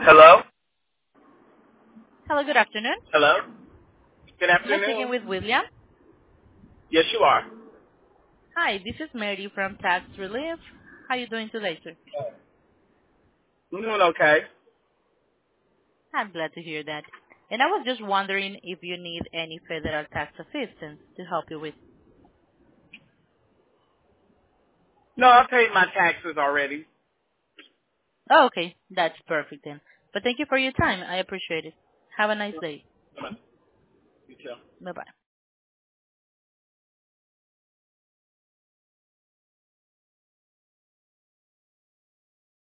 Hello? Hello, good afternoon. Hello? Good Am I speaking afternoon. with William? Yes, you are. Hi, this is Mary from Tax Relief. How are you doing today, sir? I'm doing okay. I'm glad to hear that. And I was just wondering if you need any federal tax assistance to help you with. No, I paid my taxes already. Oh, okay, that's perfect then. But thank you for your time. I appreciate it. Have a nice day. You too. Bye-bye.